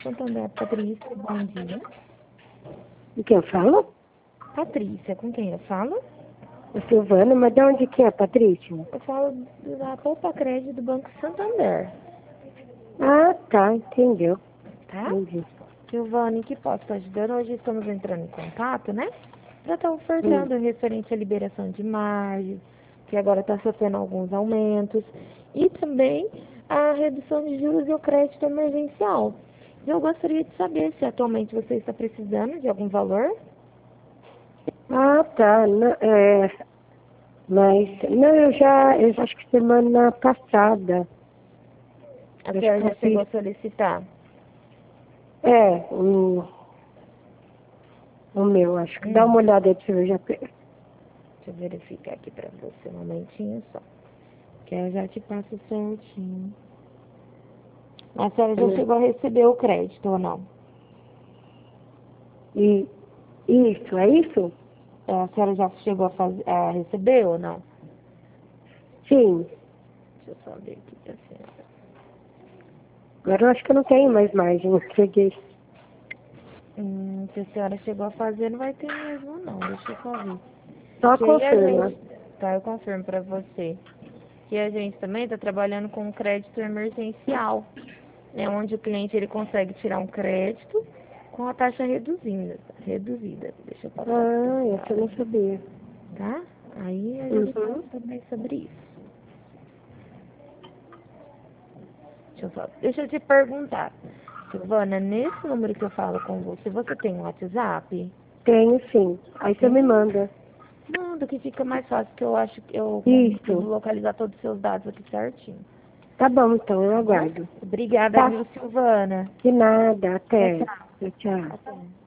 Santander. Patrícia, bom dia. De quem eu falo? Patrícia, com quem eu falo? A Silvana, mas de onde que é, Patrícia? Eu falo da Poupa Crédito do Banco Santander, Ah, tá, entendeu. tá? Entendi. Silvana, em que posso estar ajudando? Hoje estamos entrando em contato, né? Já está ofertando referente à liberação de margem, que agora está sofrendo alguns aumentos, e também a redução de juros e o crédito emergencial. Eu gostaria de saber se atualmente você está precisando de algum valor. Ah, tá. Não, eu já acho que semana passada. A Acho senhora que eu já chegou fiz. a solicitar? É, o meu, acho que dá uma olhada aí pra você já. Deixa eu verificar aqui pra você um momentinho só. Que eu já te passo certinho. A senhora já chegou a receber o crédito ou não? E isso, é isso? A senhora já chegou a receber ou não? Sim. Deixa eu só ver aqui pra senhora. Agora eu acho que eu não tenho mais margem, eu peguei. Se a senhora chegou a fazer, não vai ter mesmo não. Deixa eu só ver. Só Que aí a confirma. gente... Tá, eu confirmo pra você. Que a gente também tá trabalhando com crédito emergencial. É onde o cliente ele consegue tirar um crédito com a taxa reduzida. Deixa eu passar pra Ah, essa eu senhora, não sabia. tá? Aí a gente fala Uhum. também sobre isso. Deixa eu te perguntar, Silvana, nesse número que eu falo com você, você tem um WhatsApp? Tenho sim. Aí você me Tem? manda. Manda, que fica mais fácil, que eu acho que eu consigo Isso. localizar todos os seus dados aqui certinho. Tá bom, então, eu Tá bom? aguardo. Obrigada, Tá. viu, Silvana? De nada. Tchau, Até. tchau. Tchau, tchau. Até.